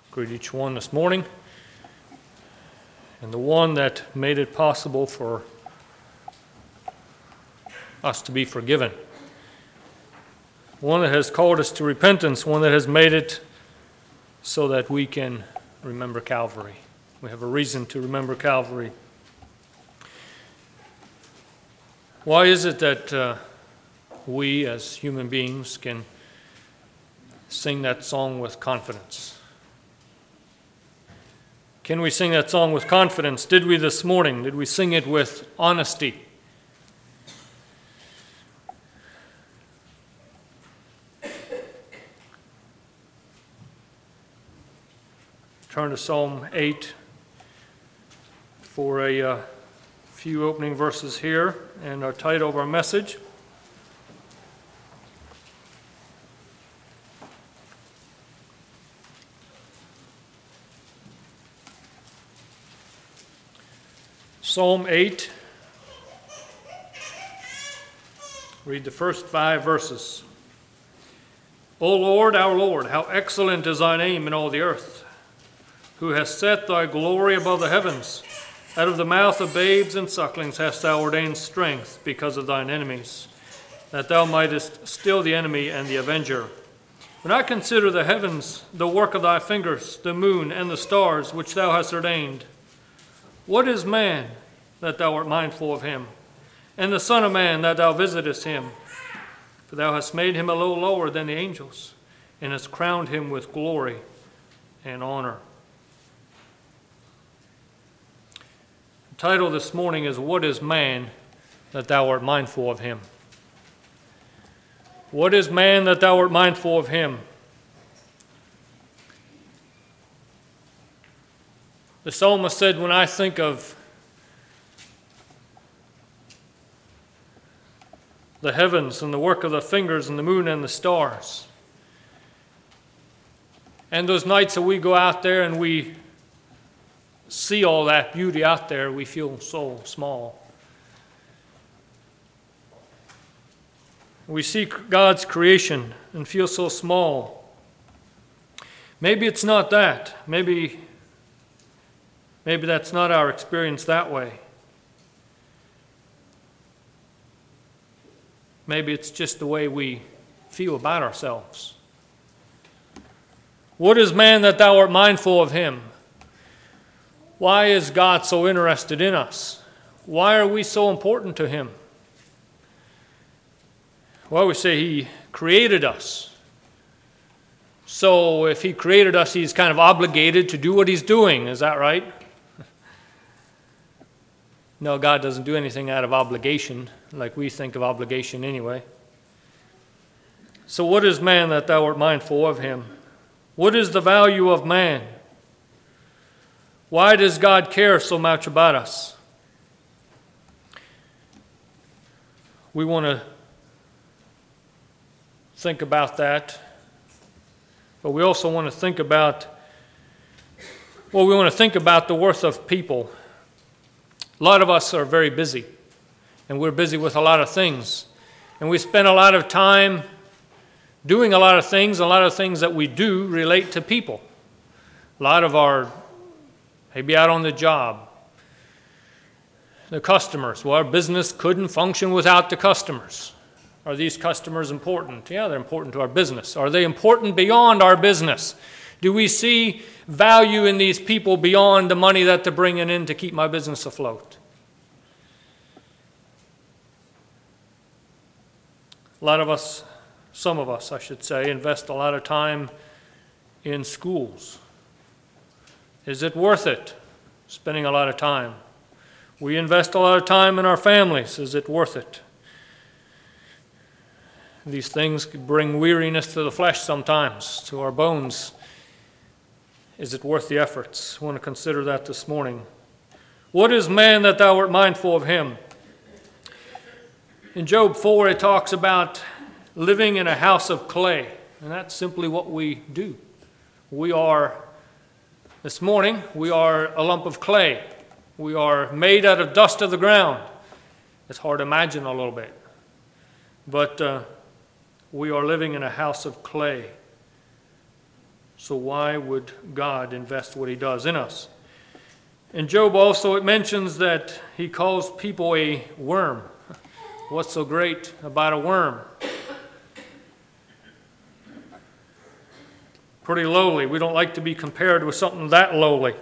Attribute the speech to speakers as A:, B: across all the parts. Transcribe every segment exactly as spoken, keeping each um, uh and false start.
A: Greet each one this morning, and the one that made it possible for us to be forgiven. One that has called us to repentance, one that has made it so that we can remember Calvary. We have a reason to remember Calvary. Why is it that uh, we as human beings can sing that song with confidence? Can we sing that song with confidence? Did we this morning? Did we sing it with honesty? Turn to Psalm eight for a uh, few opening verses here and our title of our message. Psalm eight, read the first five verses. O Lord, our Lord, how excellent is thy name in all the earth, who hast set thy glory above the heavens. Out of the mouth of babes and sucklings hast thou ordained strength because of thine enemies, that thou mightest still the enemy and the avenger. When I consider the heavens, the work of thy fingers, the moon and the stars which thou hast ordained, what is man that thou art mindful of him, and the Son of Man that thou visitest him? For thou hast made him a little lower than the angels, and hast crowned him with glory and honor. The title this morning is, What is man that thou art mindful of him? What is man that thou art mindful of him? The psalmist said, when I think of the heavens and the work of the fingers and the moon and the stars, and those nights that we go out there and we see all that beauty out there, we feel so small. We see God's creation and feel so small. Maybe it's not that. Maybe Maybe that's not our experience that way. Maybe it's just the way we feel about ourselves. What is man that thou art mindful of him? Why is God so interested in us? Why are we so important to him? Well, we say he created us. So if he created us, he's kind of obligated to do what he's doing. Is that right? No, God doesn't do anything out of obligation, like we think of obligation anyway. So what is man that thou art mindful of him? What is the value of man? Why does God care so much about us? We want to think about that, but we also want to think about, well, we want to think about the worth of people. A lot of us are very busy, and we're busy with a lot of things. And we spend a lot of time doing a lot of things. A lot of things that we do relate to people. A lot of our, maybe out on the job, the customers. Well, our business couldn't function without the customers. Are these customers important? Yeah, they're important to our business. Are they important beyond our business? Do we see value in these people beyond the money that they're bringing in to keep my business afloat? A lot of us, some of us, I should say, invest a lot of time in schools. Is it worth it, spending a lot of time? We invest a lot of time in our families. Is it worth it? These things bring weariness to the flesh sometimes, to our bones. Is it worth the efforts? I want to consider that this morning. What is man that thou art mindful of him? In Job four, it talks about living in a house of clay, and that's simply what we do. We are, this morning, we are a lump of clay. We are made out of dust of the ground. It's hard to imagine a little bit. But uh, we are living in a house of clay. So why would God invest what he does in us? In Job also it mentions that he calls people a worm. What's so great about a worm? Pretty lowly. We don't like to be compared with something that lowly.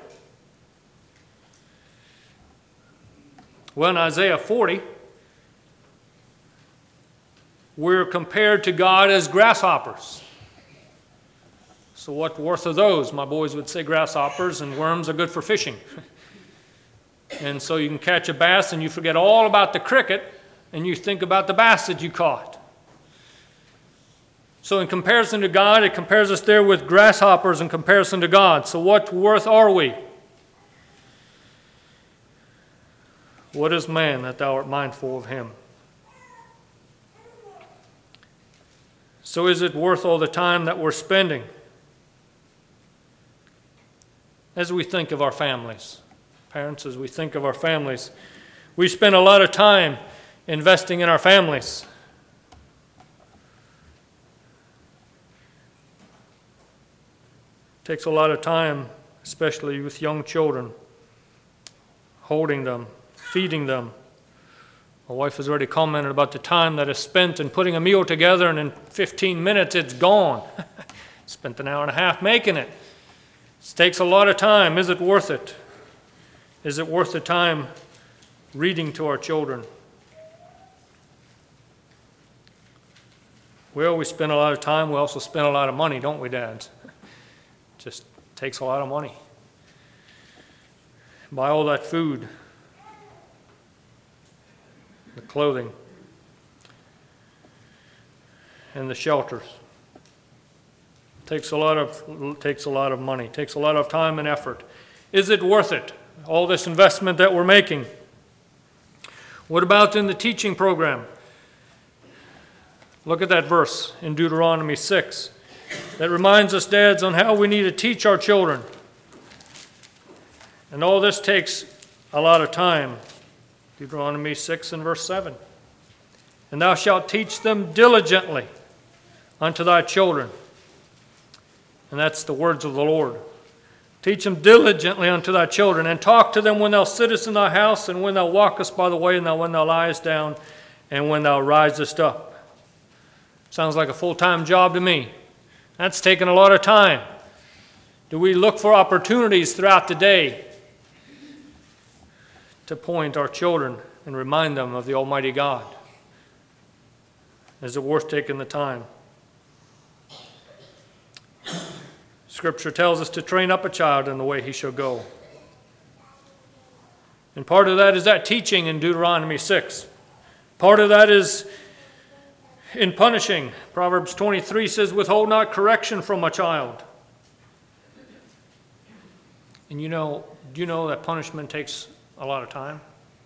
A: Well, in Isaiah forty, we're compared to God as grasshoppers. So what worth are those? My boys would say grasshoppers and worms are good for fishing. And so you can catch a bass and you forget all about the cricket and you think about the bass that you caught. So in comparison to God, it compares us there with grasshoppers in comparison to God. So what worth are we? What is man that thou art mindful of him? So is it worth all the time that we're spending as we think of our families? Parents, as we think of our families, we spend a lot of time investing in our families. It takes a lot of time, especially with young children, holding them, feeding them. My wife has already commented about the time that is spent in putting a meal together, and in fifteen minutes it's gone. Spent an hour and a half making it. It takes a lot of time. Is it worth it? Is it worth the time reading to our children? Well, we spend a lot of time. We also spend a lot of money, don't we, dads? Just takes a lot of money. Buy all that food, the clothing, and the shelters. Takes a lot of takes a lot of money. Takes a lot of time and effort. Is it worth it? All this investment that we're making. What about in the teaching program? Look at that verse in Deuteronomy six. That reminds us, dads, on how we need to teach our children. And all this takes a lot of time. Deuteronomy six and verse seven. And thou shalt teach them diligently unto thy children. And that's the words of the Lord. Teach them diligently unto thy children, and talk to them when thou sittest in thy house, and when thou walkest by the way, and when thou liest down, and when thou risest up. Sounds like a full-time job to me. That's taken a lot of time. Do we look for opportunities throughout the day to point our children and remind them of the Almighty God? Is it worth taking the time? Scripture tells us to train up a child in the way he shall go. And part of that is that teaching in Deuteronomy six. Part of that is in punishing. Proverbs twenty-three says, withhold not correction from a child. And you know, do you know that punishment takes a lot of time?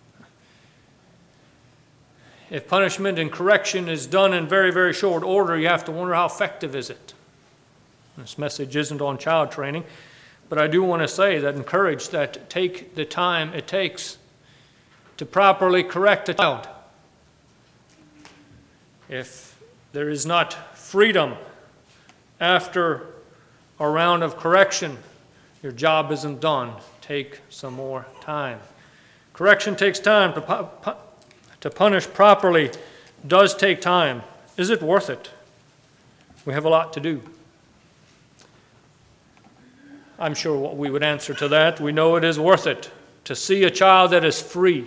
A: If punishment and correction is done in very, very short order, you have to wonder how effective is it. This message isn't on child training, but I do want to say that encourage that take the time it takes to properly correct a child. If there is not freedom after a round of correction, your job isn't done. Take some more time. Correction takes time. To, pu- to punish properly does take time. Is it worth it? We have a lot to do. I'm sure what we would answer to that, we know it is worth it to see a child that is free,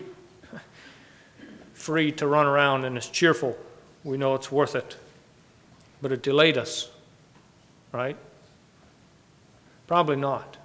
A: free to run around and is cheerful. We know it's worth it. But it delayed us, right? Probably not.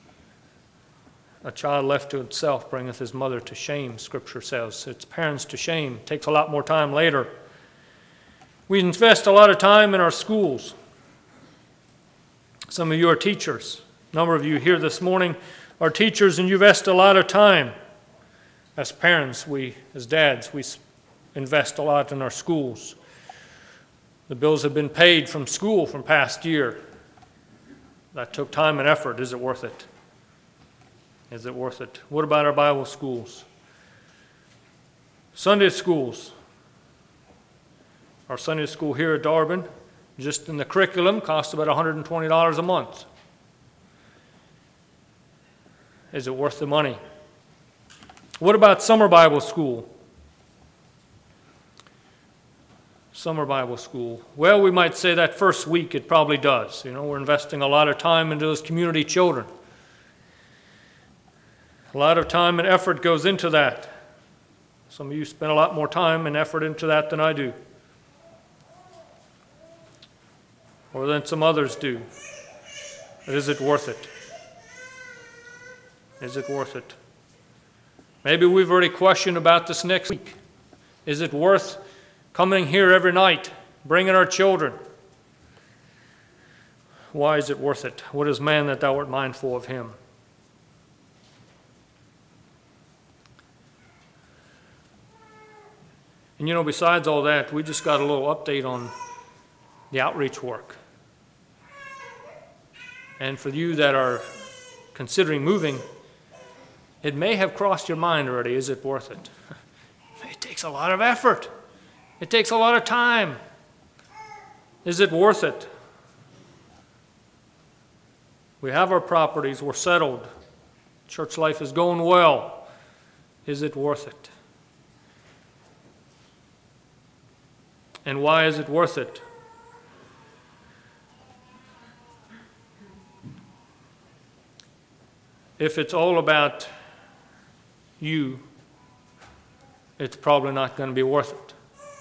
A: A child left to itself bringeth his mother to shame, Scripture says. Its parents to shame. It takes a lot more time later. We invest a lot of time in our schools. Some of you are teachers. A number of you here this morning are teachers, and you invest a lot of time. As parents, we, as dads, we invest a lot in our schools. The bills have been paid from school from past year. That took time and effort. Is it worth it? Is it worth it? What about our Bible schools? Sunday schools. Our Sunday school here at Darbin, just in the curriculum, costs about one hundred twenty dollars a month. Is it worth the money? What about summer Bible school? Summer Bible school. Well, we might say that first week it probably does. You know, we're investing a lot of time into those community children. A lot of time and effort goes into that. Some of you spend a lot more time and effort into that than I do. Or than some others do. But is it worth it? Is it worth it? Maybe we've already questioned about this next week. Is it worth coming here every night, bringing our children? Why is it worth it? What is man that thou art mindful of him? And you know, besides all that, we just got a little update on the outreach work. And for you that are considering moving, it may have crossed your mind already. Is it worth it? It takes a lot of effort. It takes a lot of time. Is it worth it? We have our properties. We're settled. Church life is going well. Is it worth it? And why is it worth it? If it's all about you, it's probably not going to be worth it.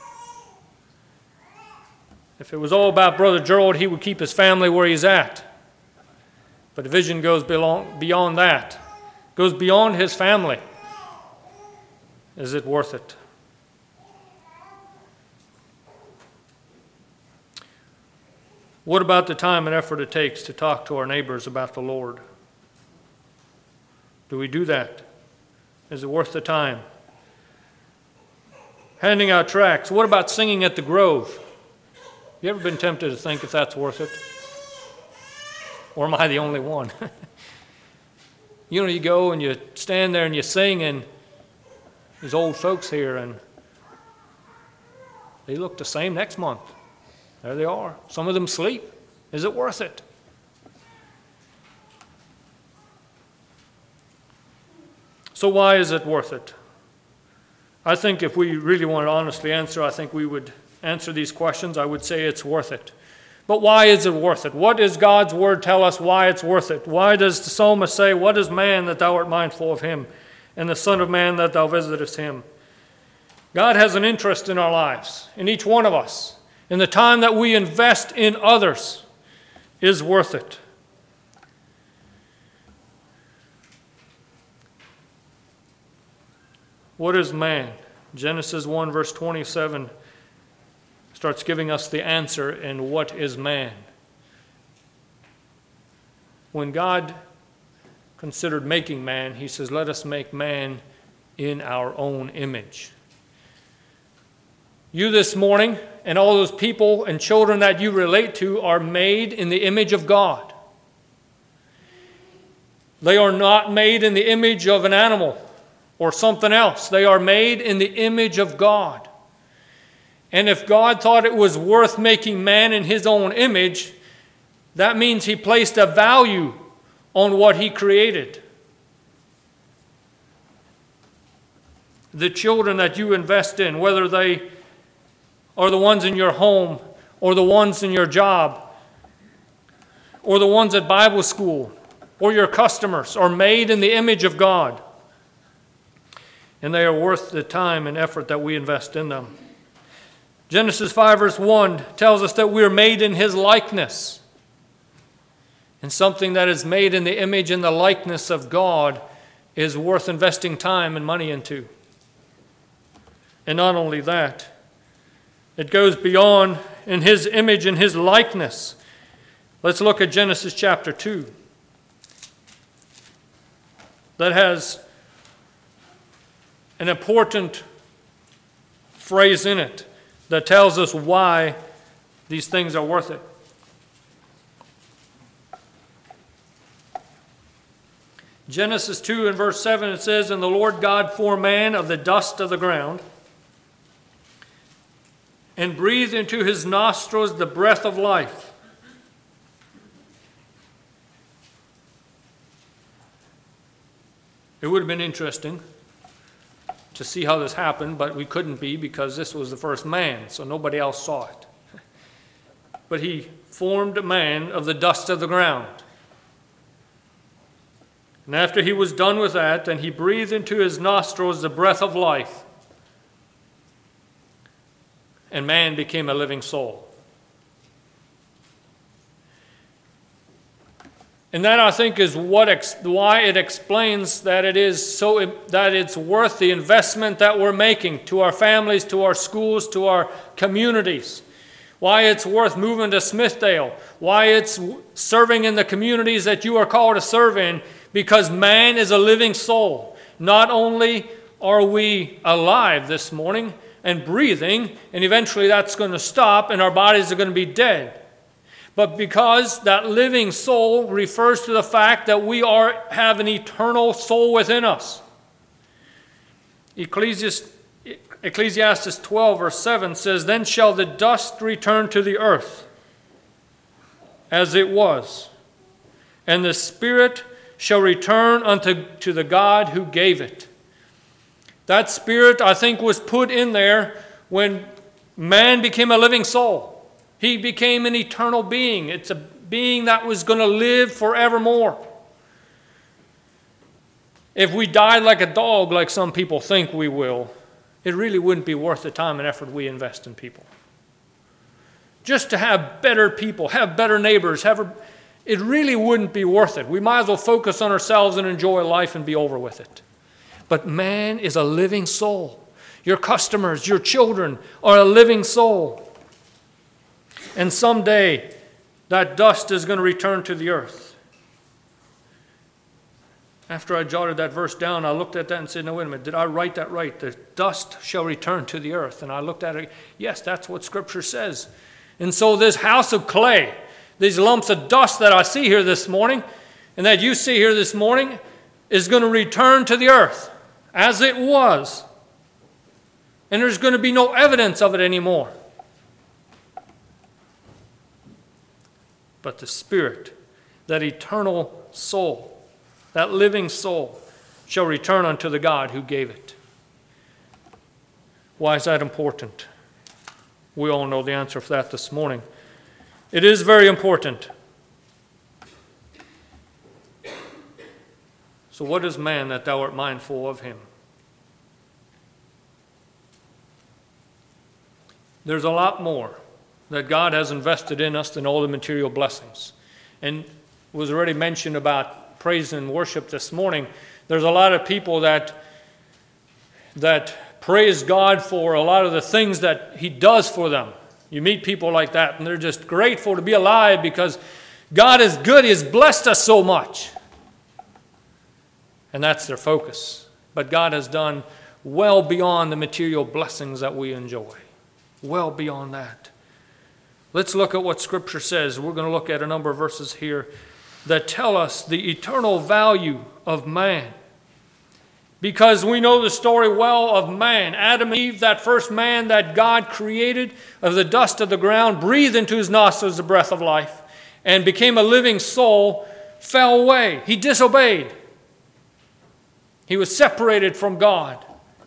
A: If it was all about Brother Gerald, he would keep his family where he's at. But the vision goes beyond that, goes beyond his family. Is it worth it? What about the time and effort it takes to talk to our neighbors about the Lord? Do we do that? Is it worth the time? Handing out tracts. What about singing at the Grove? You ever been tempted to think if that's worth it? Or am I the only one? You know, you go and you stand there and you sing, and there's old folks here, and they look the same next month. There they are. Some of them sleep. Is it worth it? So why is it worth it? I think if we really want to honestly answer, I think we would answer these questions. I would say it's worth it. But why is it worth it? What does God's word tell us why it's worth it? Why does the psalmist say, what is man that thou art mindful of him, and the son of man that thou visitest him? God has an interest in our lives, in each one of us. And the time that we invest in others is worth it. What is man? Genesis one verse twenty-seven starts giving us the answer in what is man. When God considered making man, he says, let us make man in our own image. You this morning and all those people and children that you relate to are made in the image of God. They are not made in the image of an animal or something else. They are made in the image of God. And if God thought it was worth making man in his own image, that means he placed a value on what he created. The children that you invest in, whether they are the ones in your home or the ones in your job or the ones at Bible school or your customers, are made in the image of God. And they are worth the time and effort that we invest in them. Genesis five verse one tells us that we are made in his likeness. And something that is made in the image and the likeness of God is worth investing time and money into. And not only that, it goes beyond in his image and his likeness. Let's look at Genesis chapter two. That has an important phrase in it that tells us why these things are worth it. Genesis two and verse seven, it says, and the Lord God formed man of the dust of the ground, and breathed into his nostrils the breath of life. It would have been interesting to see how this happened, but we couldn't be because this was the first man, so nobody else saw it. But he formed man of the dust of the ground. And after he was done with that, then he breathed into his nostrils the breath of life, and man became a living soul. And that, I think, is what ex- why it explains that it is so that it's worth the investment that we're making to our families, to our schools, to our communities. Why it's worth moving to Smithdale. Why it's serving in the communities that you are called to serve in, because man is a living soul. Not only are we alive this morning and breathing, and eventually that's going to stop and our bodies are going to be dead, but because that living soul refers to the fact that we are have an eternal soul within us. Ecclesiastes, Ecclesiastes twelve, verse seven says, "Then shall the dust return to the earth as it was, and the spirit shall return unto to the God who gave it." That spirit, I think, was put in there when man became a living soul. He became an eternal being. It's a being that was going to live forevermore. If we died like a dog, like some people think we will, it really wouldn't be worth the time and effort we invest in people. Just to have better people, have better neighbors, have a, it really wouldn't be worth it. We might as well focus on ourselves and enjoy life and be over with it. But man is a living soul. Your customers, your children are a living soul. And someday, that dust is going to return to the earth. After I jotted that verse down, I looked at that and said, no, wait a minute, did I write that right? The dust shall return to the earth. And I looked at it, yes, that's what Scripture says. And so this house of clay, these lumps of dust that I see here this morning, and that you see here this morning, is going to return to the earth as it was. And there's going to be no evidence of it anymore. But the spirit, that eternal soul, that living soul, shall return unto the God who gave it. Why is that important? We all know the answer for that this morning. It is very important. So what is man that thou art mindful of him? There's a lot more that God has invested in us than all the material blessings. And was already mentioned about praise and worship this morning. There's a lot of people that, that praise God for a lot of the things that He does for them. You meet people like that, and they're just grateful to be alive because God is good. He has blessed us so much. And that's their focus. But God has done well beyond the material blessings that we enjoy. Well beyond that. Let's look at what Scripture says. We're going to look at a number of verses here that tell us the eternal value of man. Because we know the story well of man. Adam and Eve, that first man that God created of the dust of the ground, breathed into his nostrils the breath of life, and became a living soul, fell away. He disobeyed. He was separated from God.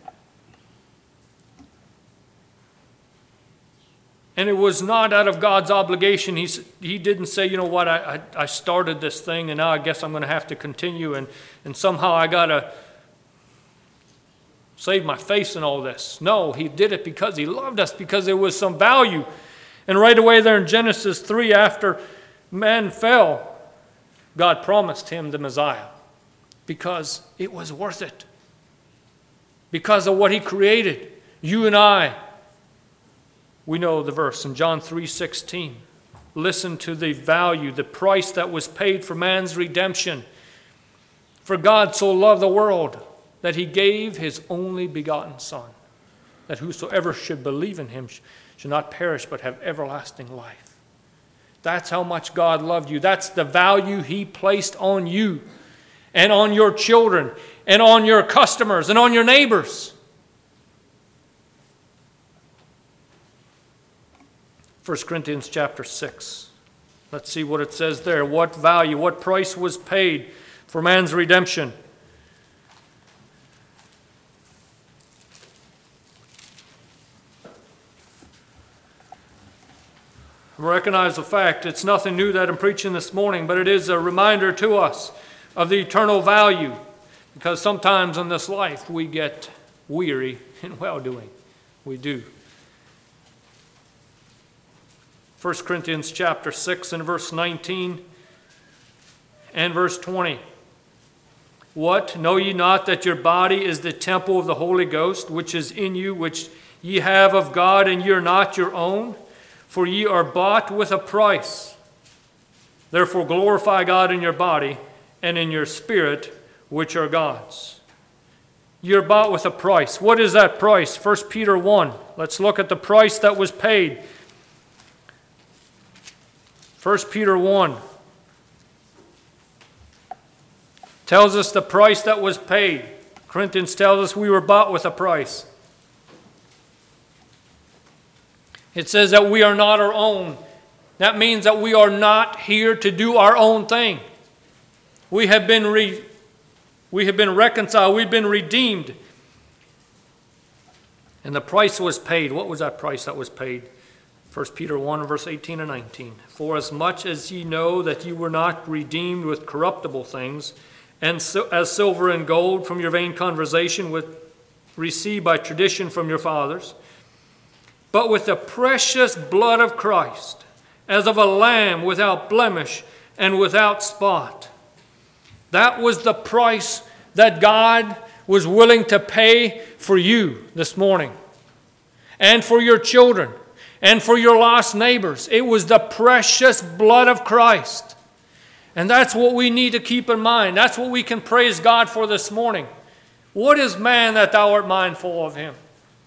A: And it was not out of God's obligation. He, he didn't say, you know what, I, I, I started this thing and now I guess I'm going to have to continue and, and somehow I got to save my face in all this. No, he did it because he loved us, because there was some value. And right away there in Genesis three, after man fell, God promised him the Messiah because it was worth it. Because of what he created, you and I. We know the verse in John three sixteen. Listen to the value, the price that was paid for man's redemption. For God so loved the world that he gave his only begotten Son, that whosoever should believe in him should not perish but have everlasting life. That's how much God loved you. That's the value he placed on you and on your children and on your customers and on your neighbors. First Corinthians chapter six. Let's see what it says there. What value, what price was paid for man's redemption. recognize the fact. It's nothing new that I'm preaching this morning, but it is a reminder to us of the eternal value, because sometimes in this life we get weary in well-doing. We do. First Corinthians chapter six and verse nineteen and verse twenty. What? Know ye not that your body is the temple of the Holy Ghost, which is in you, which ye have of God, and ye are not your own? For ye are bought with a price. Therefore glorify God in your body and in your spirit, which are God's. You're bought with a price. What is that price? First Peter one. Let's look at the price that was paid. First Peter one tells us the price that was paid. Corinthians tells us we were bought with a price. It says that we are not our own. That means that we are not here to do our own thing. We have been re, we have been reconciled. We've been redeemed. And the price was paid. What was that price that was paid? First Peter one, verse eighteen and nineteen. For as much as ye know that ye were not redeemed with corruptible things, and so, as silver and gold from your vain conversation with, received by tradition from your fathers, but with the precious blood of Christ, as of a lamb without blemish and without spot. That was the price that God was willing to pay for you this morning, and for your children, and for your lost neighbors. It was the precious blood of Christ. And that's what we need to keep in mind. That's what we can praise God for this morning. What is man that thou art mindful of him?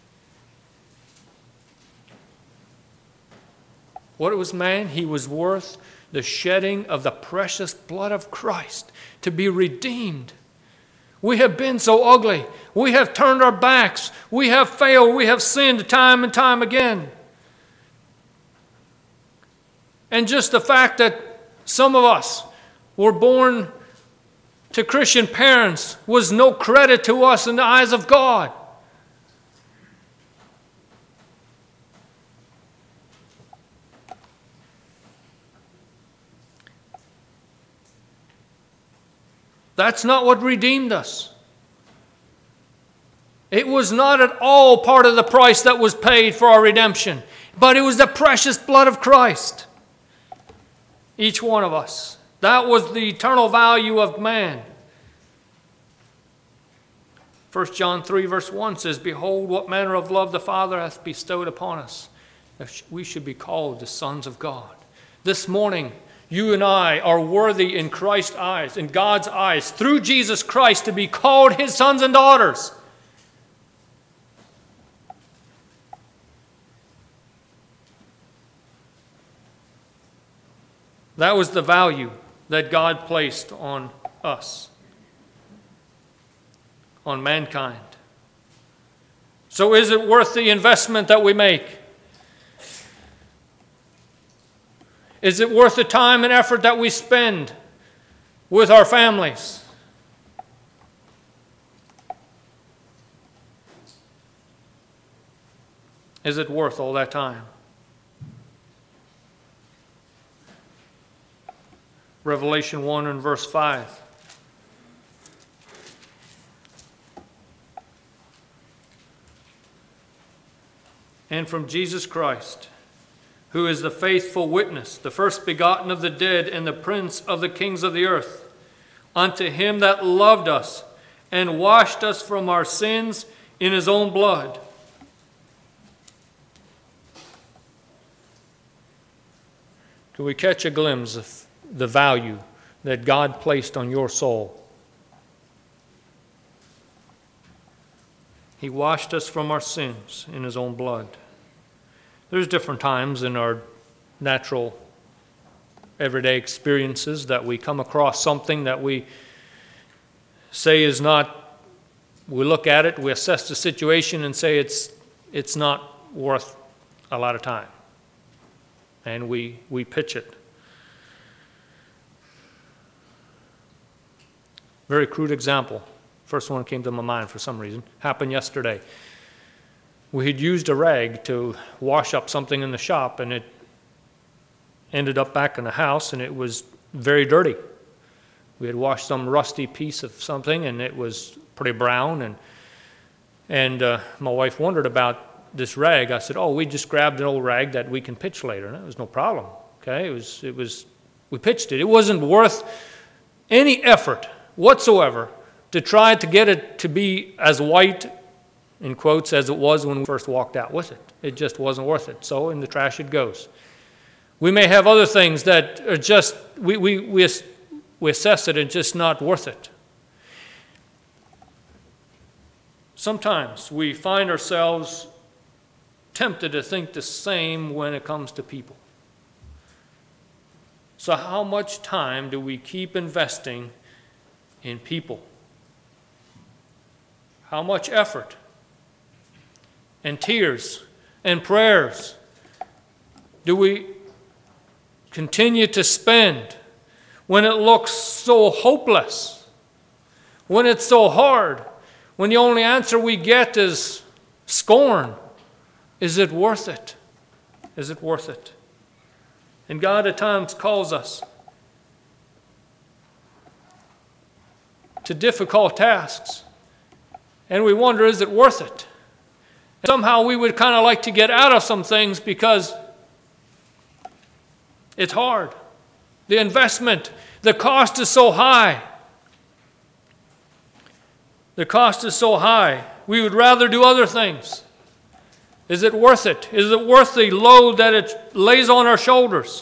A: What was man? He was worth the shedding of the precious blood of Christ to be redeemed. We have been so ugly. We have turned our backs. We have failed. We have sinned time and time again. And just the fact that some of us were born to Christian parents was no credit to us in the eyes of God. That's not what redeemed us. It was not at all part of the price that was paid for our redemption, but it was the precious blood of Christ. Each one of us. That was the eternal value of man. First John three verse one says, Behold, what manner of love the Father hath bestowed upon us, that we should be called the sons of God. This morning, you and I are worthy in Christ's eyes, in God's eyes, through Jesus Christ, to be called his sons and daughters. That was the value that God placed on us, on mankind. So is it worth the investment that we make? Is it worth the time and effort that we spend with our families? Is it worth all that time? Revelation one and verse five. And from Jesus Christ, who is the faithful witness, the first begotten of the dead, and the prince of the kings of the earth, unto him that loved us and washed us from our sins in his own blood. Do we catch a glimpse of the value that God placed on your soul? He washed us from our sins in his own blood. There's different times in our natural everyday experiences that we come across something that we say is not, we look at it, we assess the situation and say it's it's not worth a lot of time. And we, we pitch it. Very crude example. First one came to my mind for some reason. Happened yesterday. We had used a rag to wash up something in the shop, and it ended up back in the house, and it was very dirty. We had washed some rusty piece of something, and it was pretty brown, and and uh, my wife wondered about this rag. I said, oh, we just grabbed an old rag that we can pitch later. And it was no problem, okay? It was, it was, we pitched it. It wasn't worth any effort whatsoever to try to get it to be as white, in quotes, as it was when we first walked out with it. It just wasn't worth it. So in the trash it goes. We may have other things that are just, we, we, we, we assess it and just not worth it. Sometimes we find ourselves tempted to think the same when it comes to people. So how much time do we keep investing in people? How much effort and tears and prayers do we continue to spend when it looks so hopeless, when it's so hard, when the only answer we get is scorn? Is it worth it? Is it worth it? And God at times calls us to difficult tasks, and we wonder, is it worth it? And somehow we would kind of like to get out of some things because it's hard. The investment, the cost is so high. The cost is so high. We would rather do other things. Is it worth it? Is it worth the load that it lays on our shoulders?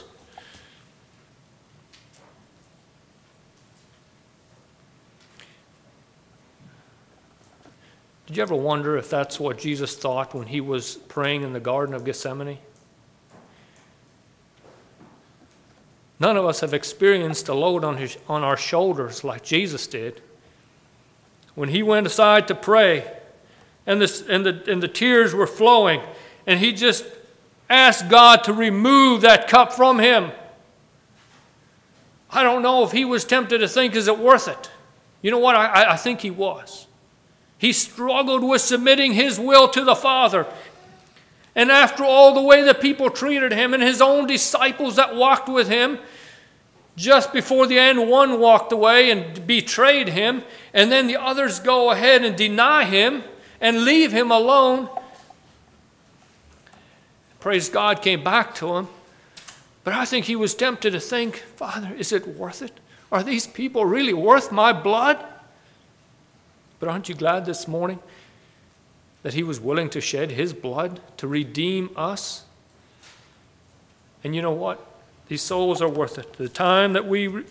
A: Did you ever wonder if that's what Jesus thought when he was praying in the Garden of Gethsemane? None of us have experienced a load on, his, on our shoulders like Jesus did. When he went aside to pray, and the, and, the, and the tears were flowing, and he just asked God to remove that cup from him. I don't know if he was tempted to think, is it worth it? You know what? I, I think he was. He struggled with submitting his will to the Father. And after all the way the people treated him and his own disciples that walked with him, just before the end, one walked away and betrayed him, and then the others go ahead and deny him and leave him alone. Praise God, came back to him. But I think he was tempted to think, Father, is it worth it? Are these people really worth my blood? But aren't you glad this morning that he was willing to shed his blood to redeem us? And you know what? These souls are worth it. The time that we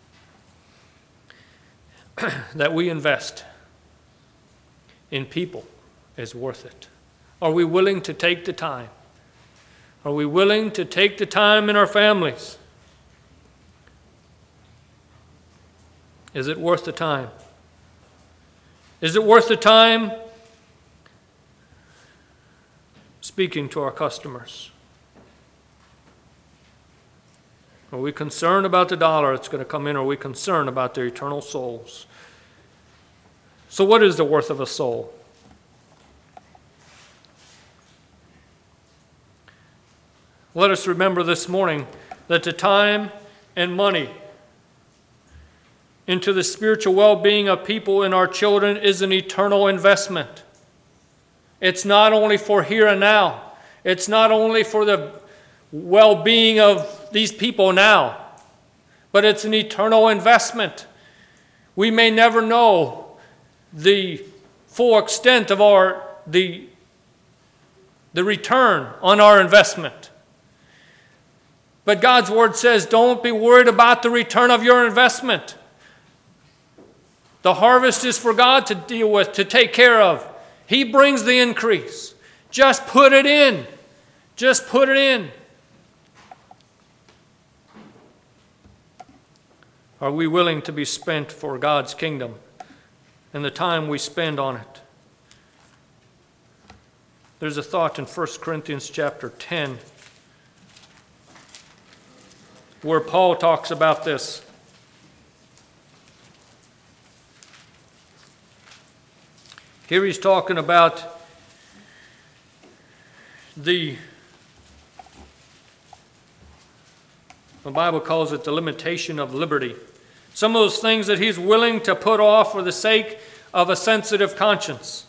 A: that we invest in people is worth it. Are we willing to take the time? Are we willing to take the time in our families? Is it worth the time? Is it worth the time speaking to our customers? Are we concerned about the dollar that's going to come in, or are we concerned about their eternal souls? So what is the worth of a soul? Let us remember this morning that the time and money into the spiritual well-being of people and our children is an eternal investment. It's not only for here and now. It's not only for the well-being of these people now, but it's an eternal investment. We may never know the full extent of our the, the return on our investment. But God's word says, don't be worried about the return of your investment. The harvest is for God to deal with, to take care of. He brings the increase. Just put it in. Just put it in. Are we willing to be spent for God's kingdom and the time we spend on it? There's a thought in First Corinthians chapter ten where Paul talks about this. Here he's talking about the The Bible calls it the limitation of liberty. Some of those things that he's willing to put off for the sake of a sensitive conscience.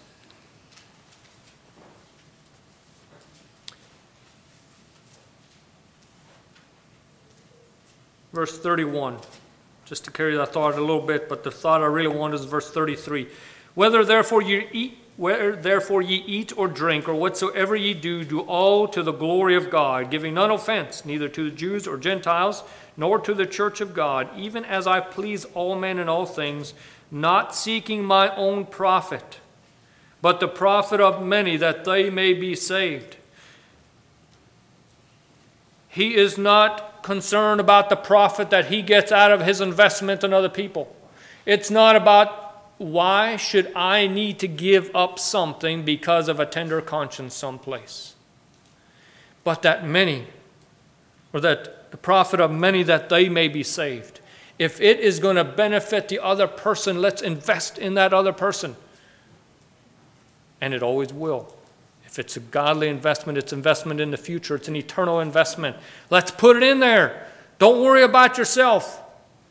A: Verse thirty-one, just to carry that thought a little bit, but the thought I really want is verse thirty-three. Whether therefore you eat, whether therefore ye eat or drink, or whatsoever ye do, do all to the glory of God, giving none offense, neither to the Jews or Gentiles, nor to the church of God, even as I please all men in all things, not seeking my own profit, but the profit of many, that they may be saved. He is not concerned about the profit that he gets out of his investment in other people. It's not about why should I need to give up something because of a tender conscience someplace. But that many, or that the profit of many, that they may be saved. If it is going to benefit the other person, let's invest in that other person. And it always will. If it's a godly investment, it's investment in the future. It's an eternal investment. Let's put it in there. Don't worry about yourself.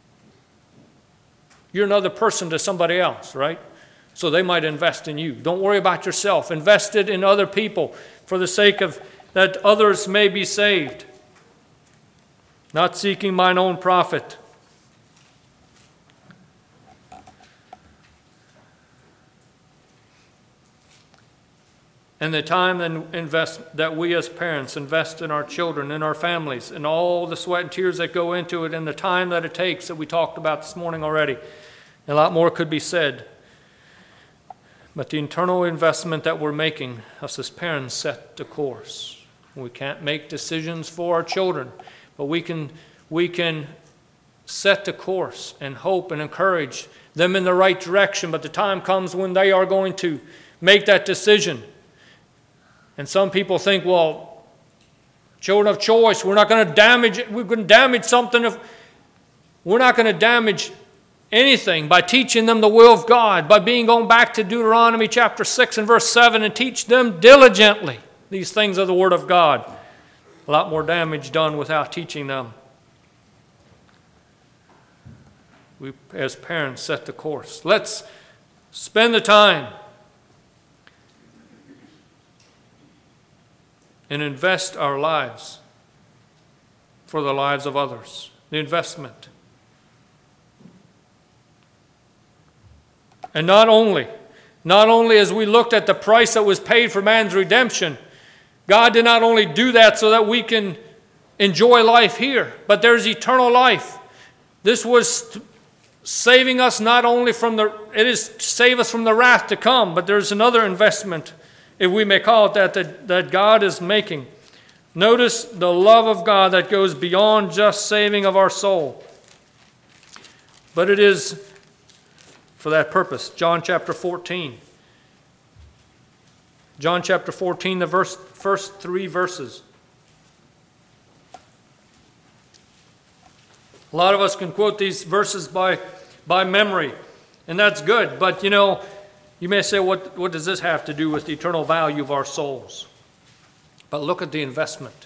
A: You're another person to somebody else, right? So they might invest in you. Don't worry about yourself. Invest it in other people for the sake of that others may be saved. Not seeking mine own profit. And the time then invest, that we as parents invest in our children, in our families, and all the sweat and tears that go into it, and the time that it takes that we talked about this morning already. A lot more could be said. But the internal investment that we're making, us as parents, set the course. We can't make decisions for our children, but we can, we can set the course and hope and encourage them in the right direction. But the time comes when they are going to make that decision. And some people think, well, children of choice, we're not going to damage it. We're going to damage something. If we're not going to damage anything by teaching them the will of God, by being going back to Deuteronomy chapter six and verse seven and teach them diligently these things of the Word of God. A lot more damage done without teaching them. We, as parents, set the course. Let's spend the time and invest our lives for the lives of others. The investment. And not only, not only as we looked at the price that was paid for man's redemption, God did not only do that so that we can enjoy life here, but there's eternal life. This was saving us not only from the, it is to save us from the wrath to come, but there's another investment, if we may call it that, that, that God is making. Notice the love of God that goes beyond just saving of our soul. But it is for that purpose. John chapter fourteen. John chapter fourteen, the verse, first three verses. A lot of us can quote these verses by, by memory, and that's good. But, you know, you may say, what, what does this have to do with the eternal value of our souls? But look at the investment.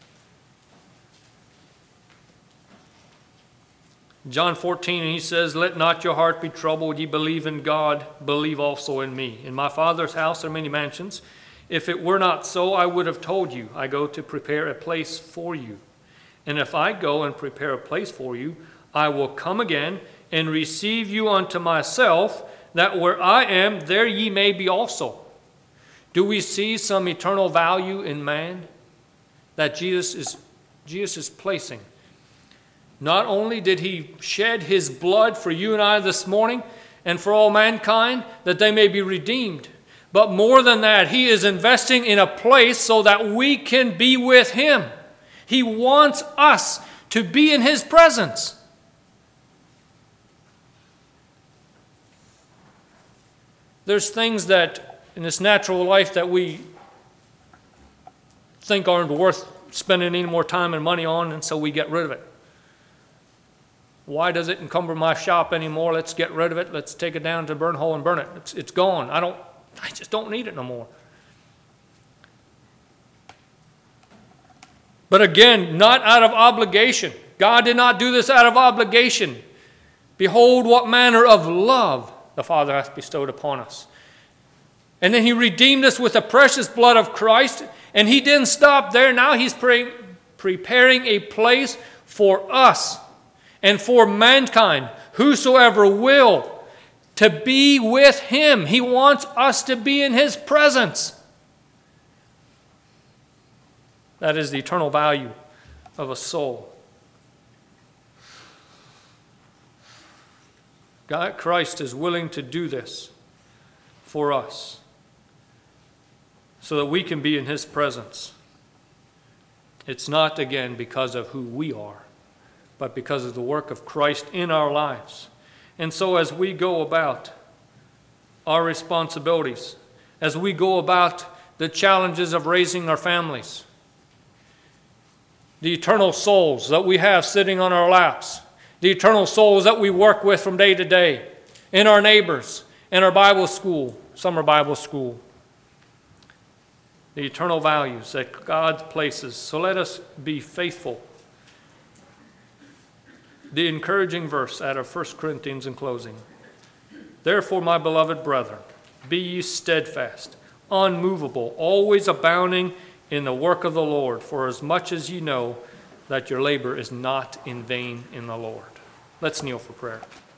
A: John fourteen, and he says, let not your heart be troubled. Ye believe in God, believe also in me. In my Father's house are many mansions. If it were not so, I would have told you. I go to prepare a place for you. And if I go and prepare a place for you, I will come again and receive you unto myself, that where I am, there ye may be also. Do we see some eternal value in man that Jesus is, Jesus is placing? Not only did he shed his blood for you and I this morning and for all mankind, that they may be redeemed, but more than that, he is investing in a place so that we can be with him. He wants us to be in his presence. There's things that in this natural life that we think aren't worth spending any more time and money on, and so we get rid of it. Why does it encumber my shop anymore? Let's get rid of it. Let's take it down to the burn hole and burn it. It's, it's gone. I don't. I just don't need it no more. But again, not out of obligation. God did not do this out of obligation. Behold, what manner of love the Father hath bestowed upon us. And then he redeemed us with the precious blood of Christ. And he didn't stop there. Now he's pre- preparing a place for us and for mankind, whosoever will, to be with him. He wants us to be in his presence. That is the eternal value of a soul. God, Christ is willing to do this for us so that we can be in his presence. It's not, again, because of who we are, but because of the work of Christ in our lives. And so as we go about our responsibilities, as we go about the challenges of raising our families, the eternal souls that we have sitting on our laps, the eternal souls that we work with from day to day, in our neighbors, in our Bible school, summer Bible school, the eternal values that God places. So let us be faithful. The encouraging verse out of First Corinthians in closing. Therefore, my beloved brethren, be ye steadfast, unmovable, always abounding in the work of the Lord, for as much as ye know that your labor is not in vain in the Lord. Let's kneel for prayer.